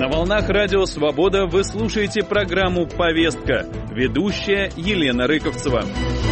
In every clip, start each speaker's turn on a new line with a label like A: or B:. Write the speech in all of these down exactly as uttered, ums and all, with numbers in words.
A: На волнах Радио Свобода вы слушаете программу «Повестка». Ведущая Елена Рыковцева.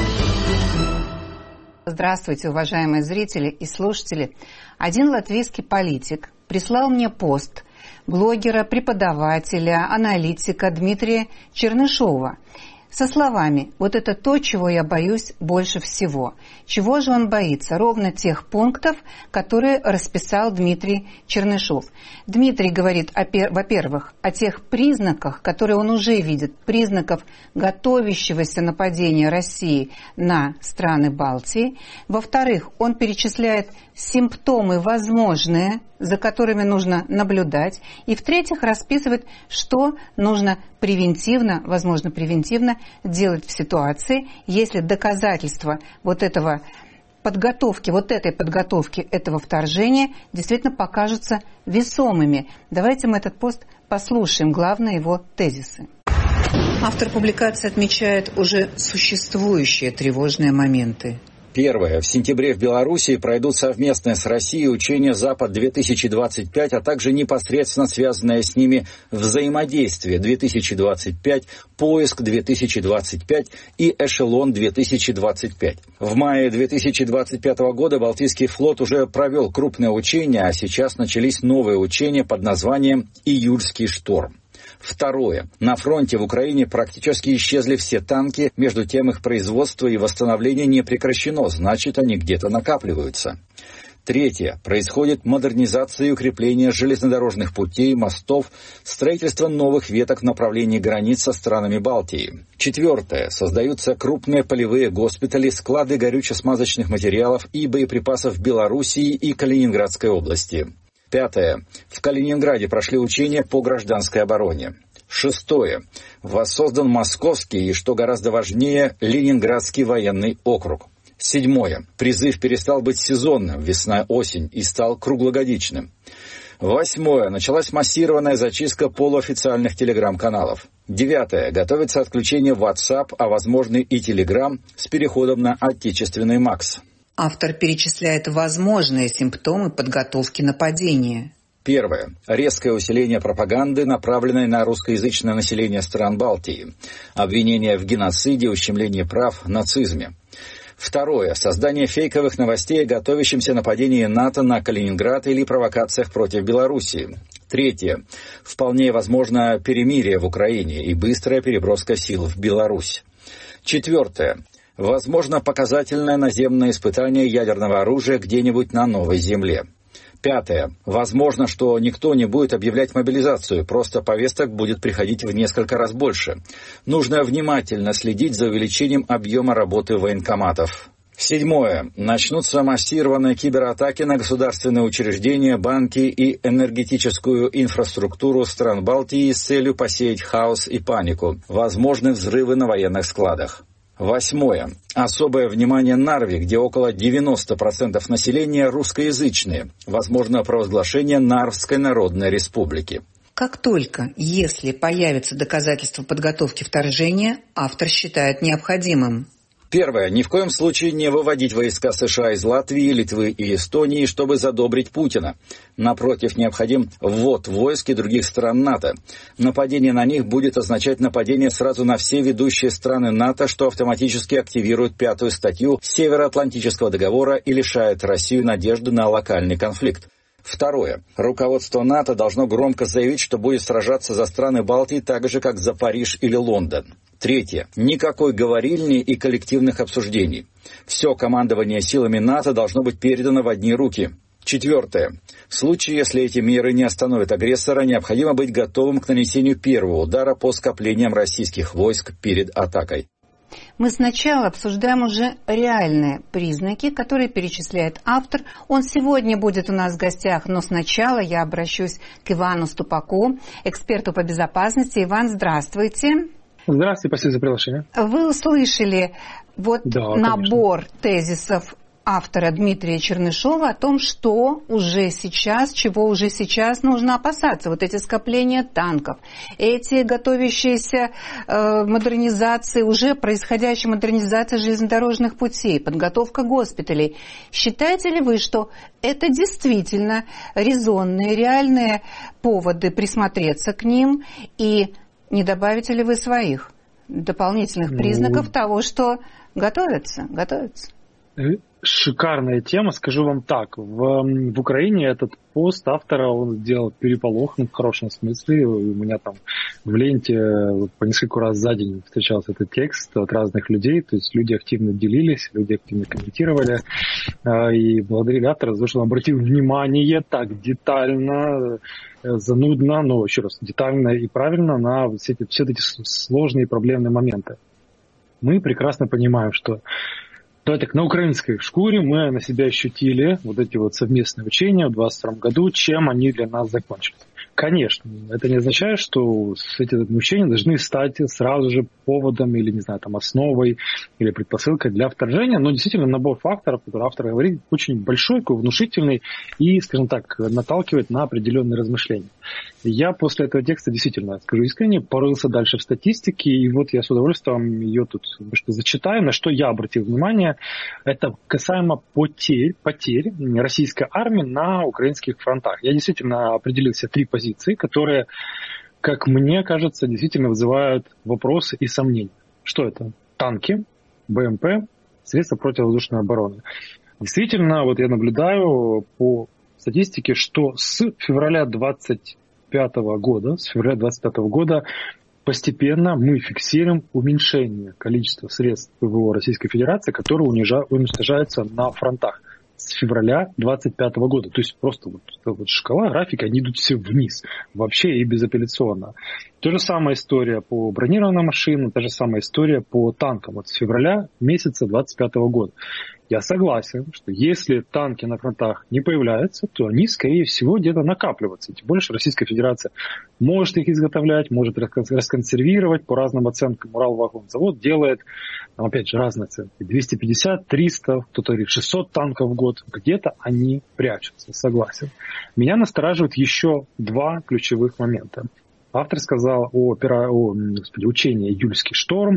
B: Здравствуйте, уважаемые зрители и слушатели. Один латвийский политик прислал мне пост блогера, преподавателя, аналитика Дмитрия Чернышова со словами: «Вот это то, чего я боюсь больше всего». Чего же он боится? Ровно тех пунктов, которые расписал Дмитрий Чернышов. Дмитрий говорит, о, во-первых, о тех признаках, которые он уже видит, признаков готовящегося нападения России на страны Балтии. Во-вторых, он перечисляет симптомы возможные, за которыми нужно наблюдать. И в-третьих, расписывает, что нужно превентивно, возможно, превентивно делать в ситуации, если доказательства вот этого подготовки, вот этой подготовки этого вторжения действительно покажутся весомыми. Давайте мы этот пост послушаем, главные его тезисы. Автор публикации отмечает уже существующие тревожные моменты.
C: Первое. В сентябре в Белоруссии пройдут совместные с Россией учения «Запад-две тысячи двадцать пять», а также непосредственно связанное с ними взаимодействие две тысячи двадцать пять, поиск-две тысячи двадцать пять и эшелон-две тысячи двадцать пять. В мае две тысячи двадцать пятого года Балтийский флот уже провел крупное учение, а сейчас начались новые учения под названием «Июльский шторм». Второе. На фронте в Украине практически исчезли все танки, между тем их производство и восстановление не прекращено, значит, они где-то накапливаются. Третье. Происходит модернизация и укрепление железнодорожных путей, мостов, строительство новых веток в направлении границ со странами Балтии. Четвертое. Создаются крупные полевые госпитали, склады горюче-смазочных материалов и боеприпасов в Белоруссии и Калининградской области. Пятое. В Калининграде прошли учения по гражданской обороне. Шестое. Воссоздан Московский и, что гораздо важнее, Ленинградский военный округ. Седьмое. Призыв перестал быть сезонным, весна-осень, и стал круглогодичным. Восьмое. Началась массированная зачистка полуофициальных телеграм-каналов. Девятое. Готовится отключение WhatsApp, а возможно и Telegram с переходом на отечественный МАКС.
B: Автор перечисляет возможные симптомы подготовки нападения.
C: Первое. Резкое усиление пропаганды, направленной на русскоязычное население стран Балтии. Обвинения в геноциде, ущемлении прав, нацизме. Второе. Создание фейковых новостей о готовящемся нападении НАТО на Калининград или провокациях против Белоруссии. Третье. Вполне возможно перемирие в Украине и быстрая переброска сил в Беларусь. Четвертое. Возможно показательное наземное испытание ядерного оружия где-нибудь на новой земле. Пятое. Возможно, что никто не будет объявлять мобилизацию, просто повесток будет приходить в несколько раз больше. Нужно внимательно следить за увеличением объема работы военкоматов. Седьмое. Начнутся массированные кибератаки на государственные учреждения, банки и энергетическую инфраструктуру стран Балтии с целью посеять хаос и панику. Возможны взрывы на военных складах. Восьмое. Особое внимание Нарве, где около девяносто процентов населения русскоязычные. Возможно провозглашение Нарвской Народной Республики.
B: Как только, если появятся доказательства подготовки вторжения, автор считает необходимым.
C: Первое. Ни в коем случае не выводить войска США из Латвии, Литвы и Эстонии, чтобы задобрить Путина. Напротив, необходим ввод войск и других стран НАТО. Нападение на них будет означать нападение сразу на все ведущие страны НАТО, что автоматически активирует пятую статью Североатлантического договора и лишает Россию надежды на локальный конфликт. Второе. Руководство НАТО должно громко заявить, что будет сражаться за страны Балтии так же, как за Париж или Лондон. Третье. Никакой говорильни и коллективных обсуждений. Все командование силами НАТО должно быть передано в одни руки. Четвертое. В случае, если эти меры не остановят агрессора, необходимо быть готовым к нанесению первого удара по скоплениям российских войск перед атакой.
B: Мы сначала обсуждаем уже реальные признаки, которые перечисляет автор. Он сегодня будет у нас в гостях, но сначала я обращусь к Ивану Ступаку, эксперту по безопасности. Иван, здравствуйте.
D: Здравствуйте, спасибо за приглашение.
B: Вы услышали вот
D: да,
B: набор
D: конечно.
B: тезисов автора Дмитрия Чернышова о том, что уже сейчас, чего уже сейчас нужно опасаться. Вот эти скопления танков, эти готовящиеся э, модернизации, уже происходящая модернизация железнодорожных путей, подготовка госпиталей. Считаете ли вы, что это действительно резонные, реальные поводы присмотреться к ним, и не добавите ли вы своих дополнительных признаков ну, того, что готовятся, готовятся?
D: Шикарная тема, скажу вам так. В, в Украине этот пост автора, он сделал переполох, ну, в хорошем смысле. У меня там в ленте по несколько раз за день встречался этот текст от разных людей. То есть люди активно делились, люди активно комментировали. И благодарили автора за то, что он обратил внимание так детально, занудно, но еще раз, детально и правильно на все эти, все эти сложные проблемные моменты. Мы прекрасно понимаем, что Давай так, на украинской шкуре мы на себя ощутили вот эти вот совместные учения в двадцать втором году, чем они для нас закончились. Конечно, это не означает, что эти учения должны стать сразу же поводом или, не знаю, там, основой или предпосылкой для вторжения, но действительно набор факторов, который автор говорит, очень большой, внушительный и, скажем так, наталкивает на определенные размышления. Я после этого текста действительно, скажу искренне, порылся дальше в статистике, и вот я с удовольствием ее тут что зачитаю, на что я обратил внимание. Это касаемо потерь, потерь российской армии на украинских фронтах. Я действительно определил себе три позиции, которые, как мне кажется, действительно вызывают вопросы и сомнения. Что это? Танки, БМП, средства противовоздушной обороны. Действительно, вот я наблюдаю по статистике, что с февраля двадцать пятого года, с февраля двадцать пятого года постепенно мы фиксируем уменьшение количества средств ПВО Российской Федерации, которые уничтожаются на фронтах с февраля двадцать пятого года. То есть просто вот, вот шкала, графика, они идут все вниз, вообще и безапелляционно. Та же самая история по бронированным машинам, та же самая история по танкам. Вот с февраля месяца двадцать пятого года. Я согласен, что если танки на фронтах не появляются, то они, скорее всего, где-то накапливаются. Тем более, что Российская Федерация может их изготовлять, может расконсервировать. По разным оценкам Уралвагонзавод делает, там, опять же, разные оценки. двести пятьдесят, триста, кто-то говорит шестьсот танков в год. Где-то они прячутся, согласен. Меня настораживает еще два ключевых момента. Автор сказал о, о господи, учении «Июльский шторм».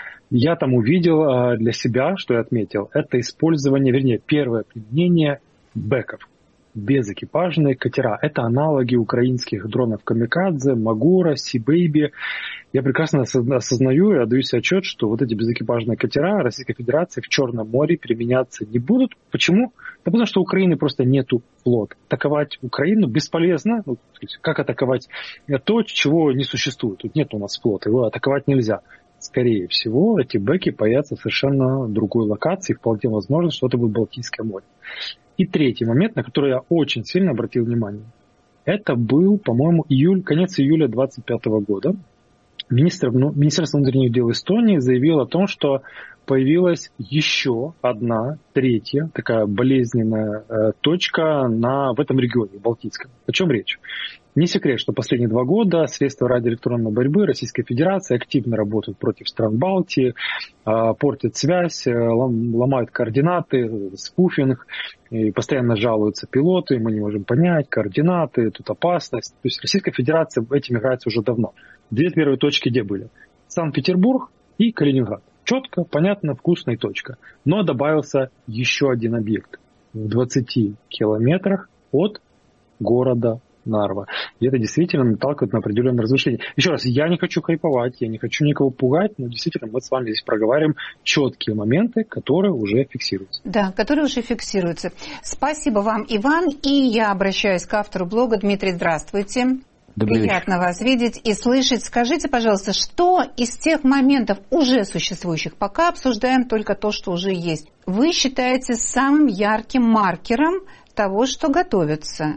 D: Я там увидел для себя, что я отметил, это использование, вернее, первое применение бэков, безэкипажные катера. Это аналоги украинских дронов «Камикадзе», «Магура», «Си-Бэйби». Я прекрасно осознаю и отдаю себе отчет, что вот эти безэкипажные катера Российской Федерации в Черном море применяться не будут. Почему? Да потому что у Украины просто нету флота. Атаковать Украину бесполезно. Ну, как атаковать то, чего не существует? Тут нет у нас флота, его атаковать нельзя. Скорее всего, эти бэки появятся в совершенно другой локации. Вполне возможно, что это будет Балтийское море. И третий момент, на который я очень сильно обратил внимание. Это был, по-моему, июль, конец июля двадцать пятого года. Министр, ну, Министерство внутренних дел Эстонии заявило о том, что появилась еще одна, третья, такая болезненная э, точка на, в этом регионе, в Балтийском. О чем речь? Не секрет, что последние два года средства радиоэлектронной борьбы Российской Федерации активно работают против стран Балтии, э, портят связь, э, ломают координаты, спуфинг, и постоянно жалуются пилоты, мы не можем понять, координаты, тут опасность. То есть Российская Федерация этим играется уже давно. Две первые точки где были? Санкт-Петербург и Калининград. Четко, понятно, вкусная точка. Но добавился еще один объект в двадцати километрах от города Нарва. И это действительно наталкивает на определенные размышления. Еще раз, я не хочу хайповать, я не хочу никого пугать, но действительно мы с вами здесь проговариваем четкие моменты, которые уже фиксируются.
B: Да, которые уже фиксируются. Спасибо вам, Иван. И я обращаюсь к автору блога. Дмитрий, здравствуйте. Добрый Приятно вечер. Вас видеть и слышать. Скажите, пожалуйста, что из тех моментов уже существующих, пока обсуждаем только то, что уже есть, вы считаете самым ярким маркером того, что готовится?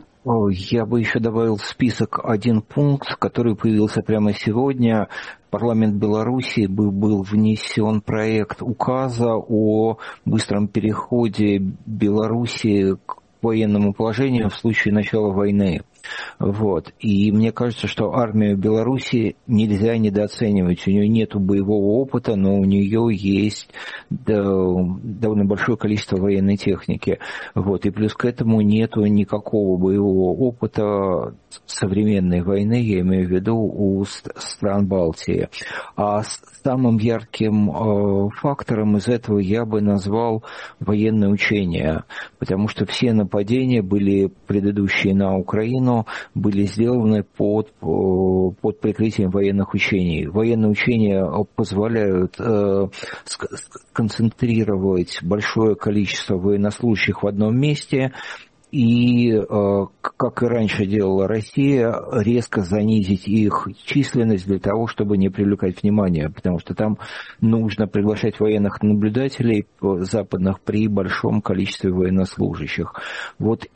E: Я бы еще добавил в список один пункт, который появился прямо сегодня. В парламент Беларуси был внесен проект указа о быстром переходе Беларуси к военному положению в случае начала войны. Вот. И мне кажется, что армию Беларуси нельзя недооценивать. У нее нет боевого опыта, но у нее есть довольно большое количество военной техники. Вот. И плюс к этому нету никакого боевого опыта современной войны, я имею в виду, у стран Балтии. А самым ярким э, фактором из этого я бы назвал военные учения, потому что все нападения были предыдущие на Украину, были сделаны под, под прикрытием военных учений. Военные учения позволяют э, сконцентрировать большое количество военнослужащих в одном месте, и, как и раньше делала Россия, резко занизить их численность для того, чтобы не привлекать внимания, потому что там нужно приглашать военных наблюдателей западных при большом количестве военнослужащих. Вот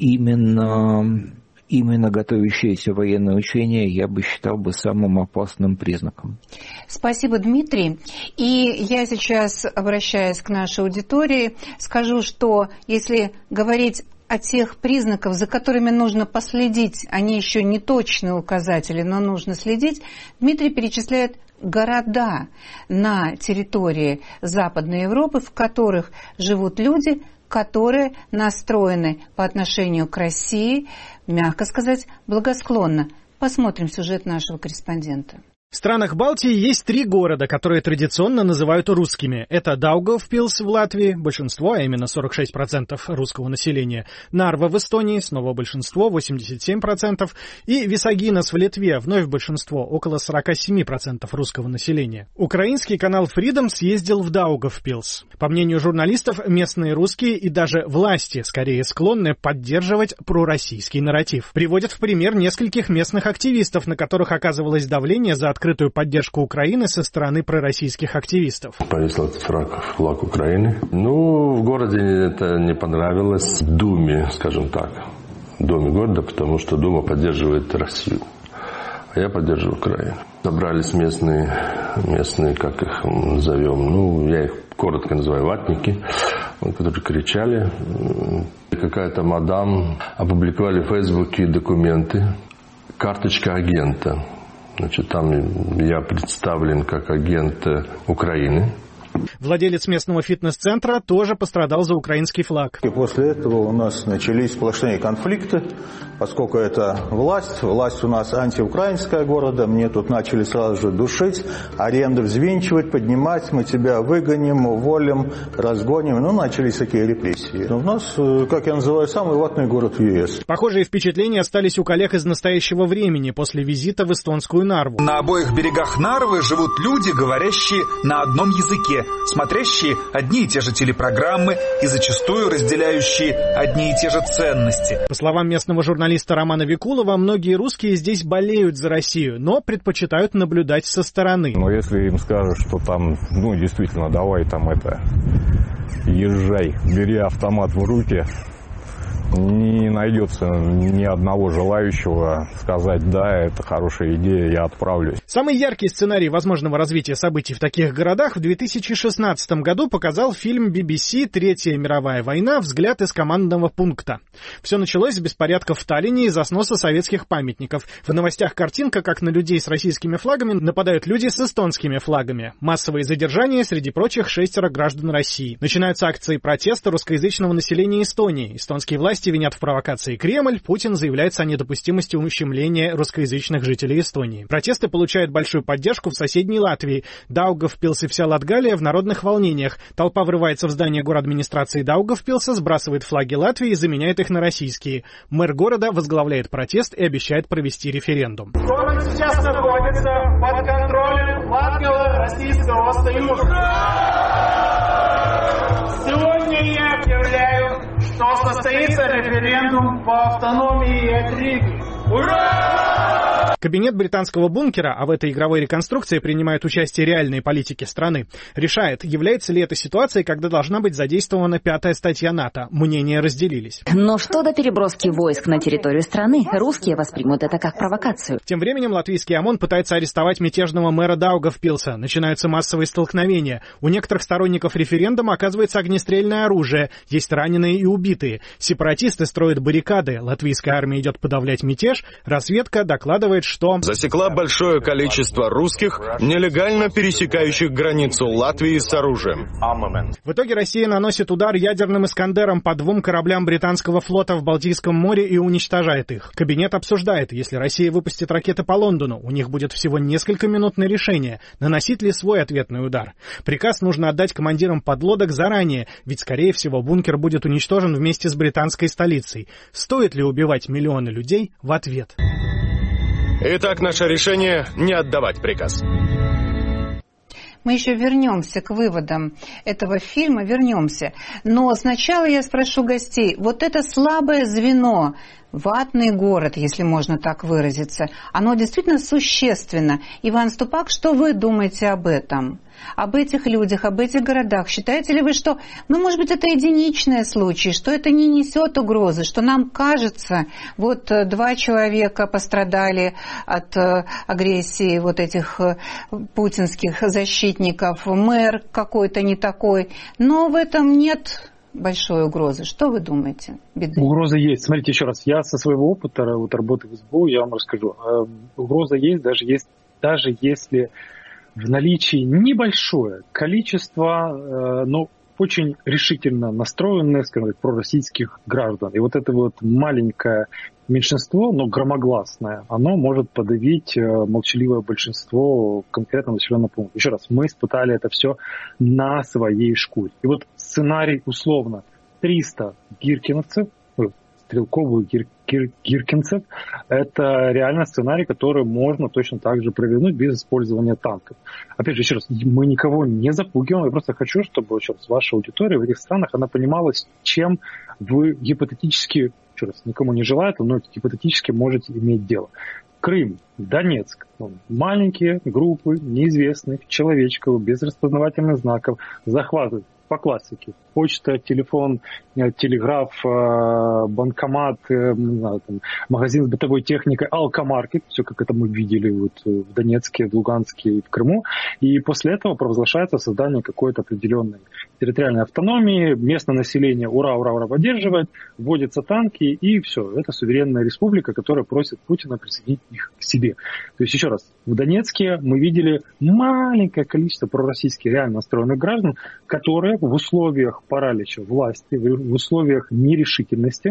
E: именно, именно готовящиеся военные учения я бы считал бы самым опасным признаком.
B: Спасибо, Дмитрий. И я сейчас, обращаясь к нашей аудитории, скажу, что если говорить о тех признаках, за которыми нужно последить, они еще не точные указатели, но нужно следить, Дмитрий перечисляет города на территории Западной Европы, в которых живут люди, которые настроены по отношению к России, мягко сказать, благосклонно. Посмотрим сюжет нашего корреспондента.
F: В странах Балтии есть три города, которые традиционно называют русскими. Это Даугавпилс в Латвии, большинство, а именно сорок шесть процентов русского населения. Нарва в Эстонии, снова большинство, восемьдесят семь процентов. И Висагинас в Литве, вновь большинство, около сорок семь процентов русского населения. Украинский канал Freedom съездил в Даугавпилс. По мнению журналистов, местные русские и даже власти скорее склонны поддерживать пророссийский нарратив. Приводят в пример нескольких местных активистов, на которых оказывалось давление за открытую поддержку Украины со стороны пророссийских активистов.
G: Повесил флаг, флаг Украины. Ну, в городе это не понравилось. Думе, скажем так. Думе города, потому что Дума поддерживает Россию. А я поддерживаю Украину. Собрались местные, местные, как их назовем, ну, я их коротко называю ватники, которые кричали. Какая-то мадам опубликовали в Фейсбуке документы. Карточка агента. Значит, там я представлен как агент Украины.
F: Владелец местного фитнес-центра тоже пострадал за украинский флаг.
H: И после этого у нас начались сплошные конфликты, поскольку это власть. Власть у нас антиукраинская города. Мне тут начали сразу же душить, аренду взвинчивать, поднимать. Мы тебя выгоним, уволим, разгоним. Ну, начались такие репрессии. Но у нас, как я называю, самый ватный город в ЕС.
F: Похожие впечатления остались у коллег из настоящего времени после визита в эстонскую Нарву.
I: На обоих берегах Нарвы живут люди, говорящие на одном языке, смотрящие одни и те же телепрограммы и зачастую разделяющие одни и те же ценности.
F: По словам местного журналиста Романа Викулова, многие русские здесь болеют за Россию, но предпочитают наблюдать со стороны.
J: Но если им скажут, что там, ну, действительно, давай там это, езжай, бери автомат в руки, не найдется ни одного желающего сказать: да, это хорошая идея, я отправлюсь.
F: Самый яркий сценарий возможного развития событий в таких городах в две тысячи шестнадцатом году показал фильм би би си «Третья мировая война. Взгляд из командного пункта». Все началось с беспорядков в Таллине из-за сноса советских памятников. В новостях картинка, как на людей с российскими флагами нападают люди с эстонскими флагами. Массовые задержания, среди прочих, шестеро граждан России. Начинаются акции протеста русскоязычного населения Эстонии. Эстонские власти винят в провокации Кремль, Путин заявляется о недопустимости ущемления русскоязычных жителей Эстонии. Протесты получают большую поддержку в соседней Латвии. Даугавпилс и вся Латгалия в народных волнениях. Толпа врывается в здание городадминистрации Даугавпилса, сбрасывает флаги Латвии и заменяет их на российские. Мэр города возглавляет протест и обещает провести референдум.
K: Город сейчас находится под контролем Латгало-Российского союза. Сегодня я объявляю, что состоится референдум по автономии от Риги. Ура!
F: Кабинет британского бункера, а в этой игровой реконструкции принимают участие реальные политики страны, решает, является ли эта ситуация, когда должна быть задействована пятая статья НАТО. Мнения разделились.
L: Но что до переброски войск на территорию страны, русские воспримут это как провокацию.
F: Тем временем латвийский ОМОН пытается арестовать мятежного мэра Даугавпилса. Начинаются массовые столкновения. У некоторых сторонников референдума оказывается огнестрельное оружие. Есть раненые и убитые. Сепаратисты строят баррикады. Латвийская армия идет подавлять мятеж. Разведка докладывает, что...
M: засекла большое количество русских, нелегально пересекающих границу Латвии с оружием.
F: В итоге Россия наносит удар ядерным «Искандером» по двум кораблям британского флота в Балтийском море и уничтожает их. Кабинет обсуждает, если Россия выпустит ракеты по Лондону, у них будет всего несколько минут на решение, наносить ли свой ответный удар. Приказ нужно отдать командирам подлодок заранее, ведь, скорее всего, бункер будет уничтожен вместе с британской столицей. Стоит ли убивать миллионы людей в ответ?
M: Итак, наше решение — не отдавать приказ.
B: Мы еще вернемся к выводам этого фильма, вернемся. Но сначала я спрошу гостей, вот это слабое звено, ватный город, если можно так выразиться, оно действительно существенно. Иван Ступак, что вы думаете об этом? Об этих людях, об этих городах? Считаете ли вы, что, ну, может быть, это единичные случаи, что это не несет угрозы, что нам кажется, вот два человека пострадали от агрессии вот этих путинских защитников, мэр какой-то не такой, но в этом нет большой угрозы. Что вы думаете? Беды?
D: Угроза есть. Смотрите еще раз, я со своего опыта вот, работы в СБУ, я вам расскажу. Угроза есть, даже, есть, даже если в наличии небольшое количество, но очень решительно настроенных, скажем так, пророссийских граждан. И вот это вот маленькое меньшинство, но громогласное, оно может подавить молчаливое большинство в конкретном населенном пункте. Еще раз, мы испытали это все на своей шкуре. И вот сценарий условно триста гиркиновцев, стрелковых гир, гир, гиркинцев, это реально сценарий, который можно точно так же провернуть без использования танков. Опять же, еще раз, мы никого не запугиваем, я просто хочу, чтобы еще раз, ваша аудитория в этих странах, она понимала, с чем вы гипотетически, еще раз, никому не желаю, но гипотетически можете иметь дело. Крым, Донецк, маленькие группы неизвестных человечков без распознавательных знаков захватывают по классике. Почта, телефон, телеграф, банкомат, не знаю, там, магазин с бытовой техникой, алкомаркет, все как это мы видели вот в Донецке, в Луганске и в Крыму. И после этого провозглашается создание какой-то определенной территориальной автономии, местное население ура, ура, ура поддерживает, вводятся танки и все. Это суверенная республика, которая просит Путина присоединить их к себе. То есть еще раз, в Донецке мы видели маленькое количество пророссийских реально настроенных граждан, которые в условиях паралича власти, в условиях нерешительности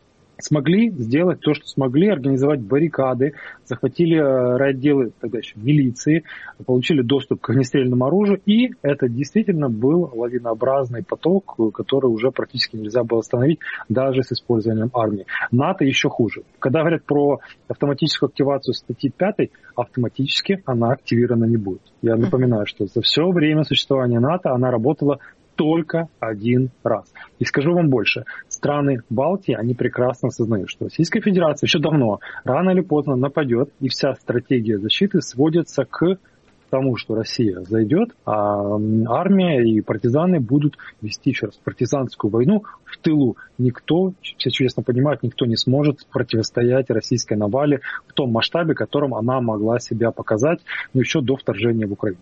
D: смогли сделать то, что смогли, организовать баррикады, захватили райотделы тогда еще милиции, получили доступ к огнестрельному оружию, и это действительно был лавинообразный поток, который уже практически нельзя было остановить даже с использованием армии. НАТО еще хуже. Когда говорят про автоматическую активацию статьи пятой, автоматически она активирована не будет. Я напоминаю, что за все время существования НАТО она работала только один раз. И скажу вам больше, страны Балтии, они прекрасно осознают, что Российская Федерация еще давно, рано или поздно нападет, и вся стратегия защиты сводится к тому, что Россия зайдет, а армия и партизаны будут вести еще раз партизанскую войну в тылу. Никто, все честно понимают, никто не сможет противостоять российской навале в том масштабе, в котором она могла себя показать, но еще до вторжения в Украину.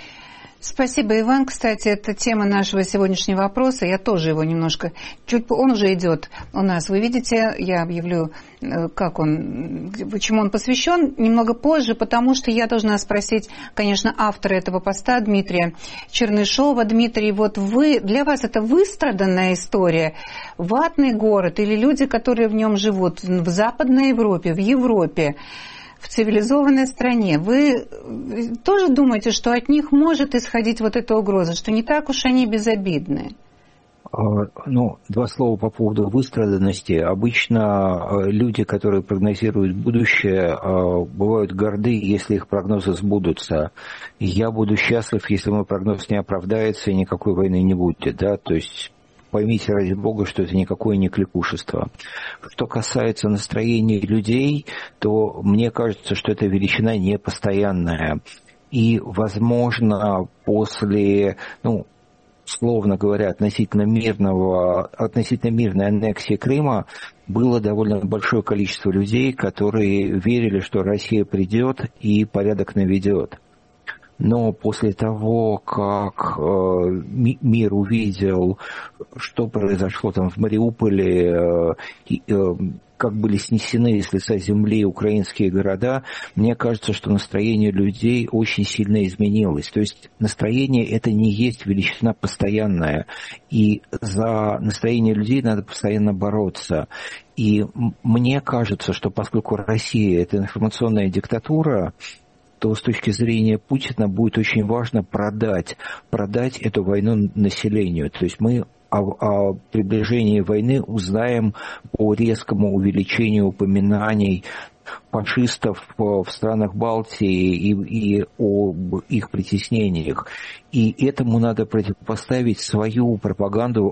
B: Спасибо, Иван. Кстати, это тема нашего сегодняшнего вопроса. Я тоже его немножко... Чуть он уже идет у нас. Вы видите, я объявлю, как он, чему он посвящен, немного позже, потому что я должна спросить, конечно, автора этого поста, Дмитрия Чернышова. Дмитрий, вот вы, для вас это выстраданная история? Ватный город или люди, которые в нем живут в Западной Европе, в Европе, в цивилизованной стране, вы тоже думаете, что от них может исходить вот эта угроза, что не так уж они безобидны?
E: Ну, два слова по поводу выстраданности. Обычно люди, которые прогнозируют будущее, бывают горды, если их прогнозы сбудутся. Я буду счастлив, если мой прогноз не оправдается и никакой войны не будет. Да? То есть поймите ради бога, что это никакое не кликушество. Что касается настроения людей, то мне кажется, что эта величина непостоянная. И, возможно, после, ну, условно говоря, относительно мирного, относительно мирной аннексии Крыма было довольно большое количество людей, которые верили, что Россия придет и порядок наведет. Но после того, как э, мир увидел, что произошло там в Мариуполе, э, э, как были снесены с лица земли украинские города, мне кажется, что настроение людей очень сильно изменилось. То есть настроение это не есть величина постоянная, и за настроение людей надо постоянно бороться. И мне кажется, что поскольку Россия это информационная диктатура, то с точки зрения Путина будет очень важно продать, продать эту войну населению. То есть мы о, о приближении войны узнаем по резкому увеличению упоминаний фашистов в странах Балтии и, и об их притеснениях. И этому надо противопоставить свою пропаганду,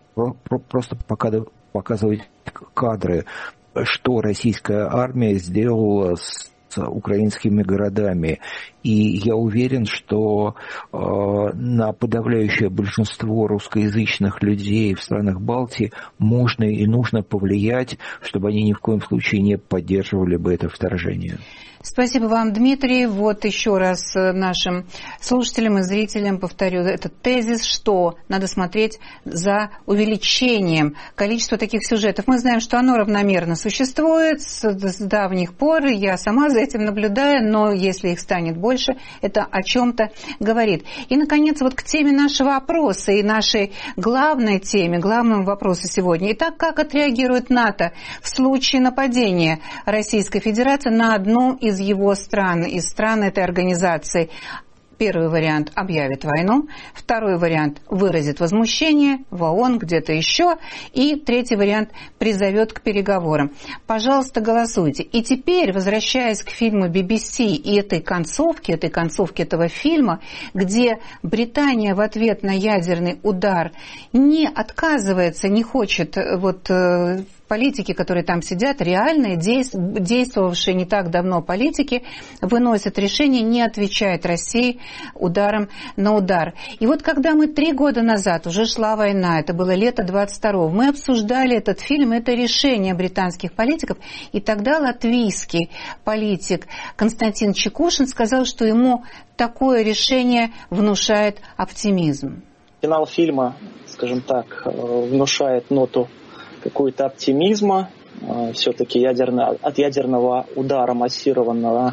E: просто показывать кадры, что российская армия сделала с украинскими городами. И я уверен, что э, на подавляющее большинство русскоязычных людей в странах Балтии можно и нужно повлиять, чтобы они ни в коем случае не поддерживали бы это вторжение.
B: Спасибо вам, Дмитрий. Вот еще раз нашим слушателям и зрителям повторю этот тезис, что надо смотреть за увеличением количества таких сюжетов. Мы знаем, что оно равномерно существует с, с давних пор, я сама за этим наблюдаю, но если их станет больше, это о чем-то говорит. И, наконец, вот к теме нашего опроса и нашей главной теме, главному вопросу сегодня. Итак, как отреагирует НАТО в случае нападения Российской Федерации на одну из его стран, из стран этой организации? Первый вариант – объявит войну. Второй вариант – выразит возмущение в ООН, где-то еще. И третий вариант – призовет к переговорам. Пожалуйста, голосуйте. И теперь, возвращаясь к фильму би би си и этой концовке, этой концовке этого фильма, где Британия в ответ на ядерный удар не отказывается, не хочет вот политики, которые там сидят, реальные, действовавшие не так давно политики, выносят решение не отвечать России ударом на удар. И вот когда мы три года назад, уже шла война, это было лето двадцать второго, мы обсуждали этот фильм, это решение британских политиков, и тогда латвийский политик Константин Чекушин сказал, что ему такое решение внушает оптимизм.
N: Финал фильма, скажем так, внушает ноту какой-то оптимизма. Все-таки ядерно, от ядерного удара массированного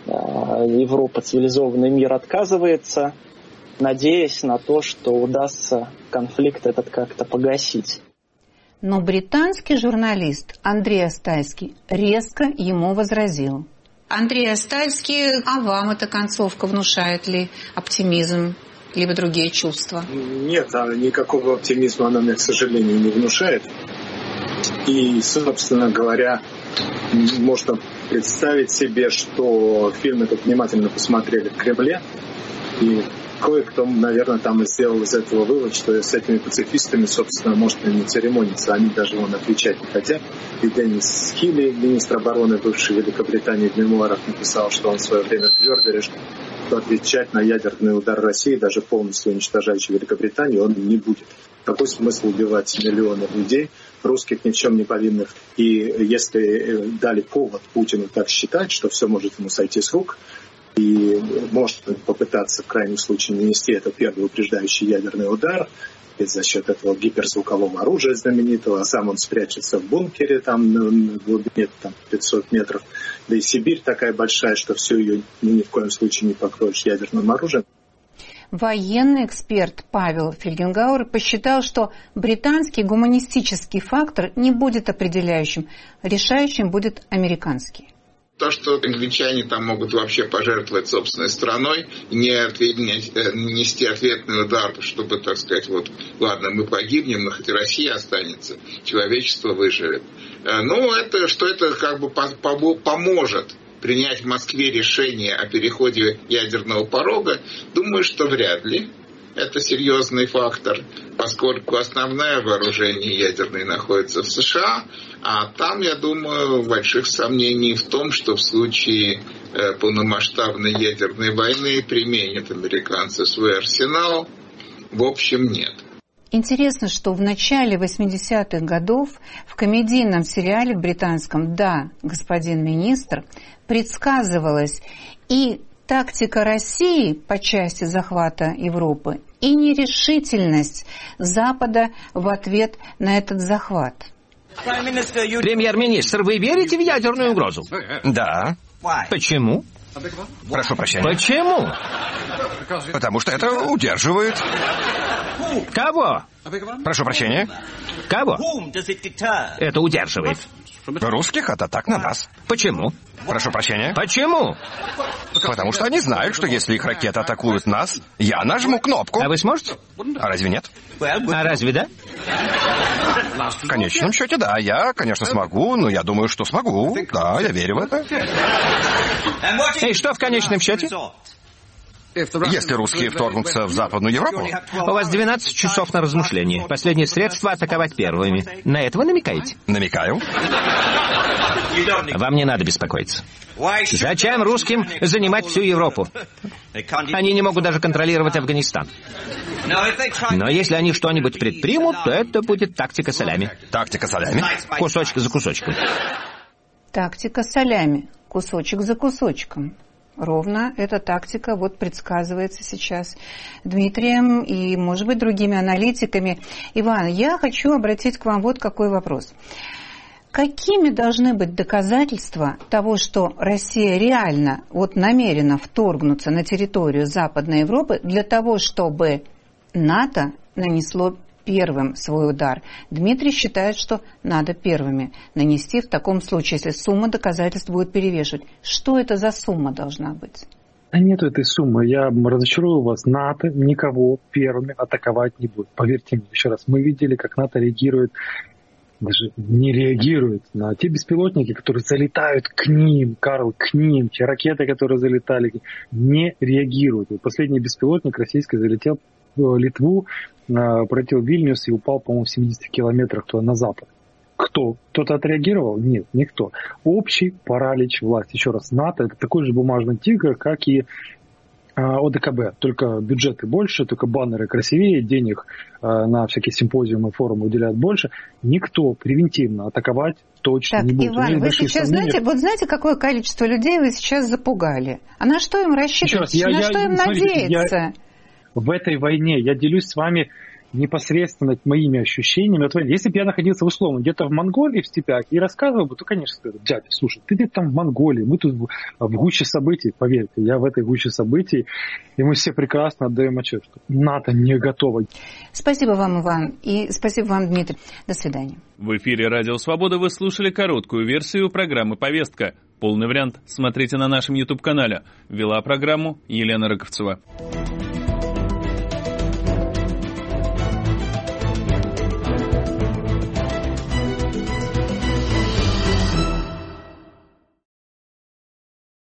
N: Европа, цивилизованный мир отказывается, надеясь на то, что удастся конфликт этот как-то погасить.
B: Но британский журналист Андрей Астальский резко ему возразил. Андрей Астальский, а вам эта концовка внушает ли оптимизм, либо другие чувства?
O: Нет, никакого оптимизма она мне, к сожалению, не внушает. И, собственно говоря, можно представить себе, что фильм этот внимательно посмотрели в Кремле, и кое-кто, наверное, там и сделал из этого вывод, что с этими пацифистами, собственно, можно не церемониться, они даже вон отвечать не хотят. И Деннис Хилли, министр обороны бывшей Великобритании, в мемуарах написал, что он в свое время твердо решил, что отвечать на ядерный удар России, даже полностью уничтожающий Великобританию, он не будет. Какой смысл убивать миллионы людей, русских ни в чем не повинных? И если дали повод Путину так считать, что все может ему сойти с рук, и можно попытаться в крайнем случае нанести это первый упреждающий ядерный удар, и за счет этого гиперзвукового оружия знаменитого, а сам он спрячется в бункере там на глубине там, пятьсот метров, да и Сибирь такая большая, что всю ее ни в коем случае не покроешь ядерным оружием.
B: Военный эксперт Павел Фельгенгауэр посчитал, что британский гуманистический фактор не будет определяющим, решающим будет американский.
P: То, что англичане там могут вообще пожертвовать собственной страной, не нанести ответный удар, чтобы, так сказать, вот, ладно, мы погибнем, но хоть и Россия останется, человечество выживет. Ну, это, что это как бы поможет принять в Москве решение о переходе ядерного порога, думаю, что вряд ли. это серьезный фактор, поскольку основное вооружение ядерное находится в США, а там, я думаю, больших сомнений в том, что в случае э, полномасштабной ядерной войны применят американцы свой арсенал, в общем, нет.
B: Интересно, что в начале восьмидесятых годов в комедийном сериале британском «Да, господин министр» предсказывалось и тактика России по части захвата Европы, и нерешительность Запада в ответ на этот захват.
Q: Премьер-министр, вы верите в ядерную угрозу?
R: Да.
Q: Почему?
R: Прошу прощения.
Q: Почему?
R: Потому что это удерживает.
Q: Кого?
R: Прошу прощения.
Q: Кого? Это удерживает.
R: Русских от атак на нас.
Q: Почему?
R: Прошу прощения.
Q: Почему?
R: Потому что они знают, что если их ракеты атакуют нас, я нажму кнопку.
Q: А вы сможете?
R: А разве нет?
Q: А разве да?
R: В конечном счете, да. Я, конечно, смогу, но я думаю, что смогу. Да, я верю в это.
Q: И что в конечном счете?
R: Если русские вторгнутся в Западную Европу...
Q: У вас двенадцать часов на размышление. Последнее средство — атаковать первыми. На это вы намекаете?
R: Намекаю.
Q: Вам не надо беспокоиться. Зачем русским занимать всю Европу? Они не могут даже контролировать Афганистан. Но если они что-нибудь предпримут, то это будет тактика солями.
R: Тактика солями?
Q: Кусочек за кусочком.
B: Тактика солями. Кусочек за кусочком. Ровно эта тактика вот предсказывается сейчас Дмитрием и, может быть, другими аналитиками. Иван, я хочу обратить к вам вот какой вопрос. Какими должны быть доказательства того, что Россия реально вот намерена вторгнуться на территорию Западной Европы для того, чтобы НАТО нанесло первым свой удар? Дмитрий считает, что надо первыми нанести в таком случае, если сумма доказательств будет перевешивать. Что это за сумма должна быть?
D: Да нету этой суммы. Я разочарую вас. НАТО никого первыми атаковать не будет. Поверьте мне, еще раз, мы видели, как НАТО реагирует, даже не реагирует на те беспилотники, которые залетают к ним, Карл, к ним, те ракеты, которые залетали, не реагируют. И последний беспилотник российский залетел в Литву, пролетел Вильнюс и упал, по-моему, в семидесяти километрах туда на запад. Кто? Кто-то отреагировал? Нет, никто. Общий паралич власти. Еще раз, НАТО — это такой же бумажный тигр, как и о дэ ка бэ. Только бюджеты больше, только баннеры красивее, денег на всякие симпозиумы, форумы уделяют больше. Никто превентивно атаковать точно
B: так,
D: не будет.
B: Иван, вы сейчас сомнения... знаете, вот знаете, какое количество людей вы сейчас запугали? А на что им рассчитывать?
D: Раз, я,
B: на
D: я,
B: что им
D: смотрите,
B: надеяться?
D: Я... В этой войне я делюсь с вами непосредственно моими ощущениями. Вот, если бы я находился условно где-то в Монголии, в степях, и рассказывал бы, то, конечно, сказал: дядя, слушай, ты где-то там в Монголии, мы тут в, в гуще событий, поверьте, я в этой гуще событий, и мы все прекрасно отдаем отчет, что НАТО не готово.
B: Спасибо вам, Иван, и спасибо вам, Дмитрий. До свидания.
A: В эфире «Радио Свобода» вы слушали короткую версию программы «Повестка». Полный вариант смотрите на нашем YouTube-канале. Вела программу Елена Рыковцева.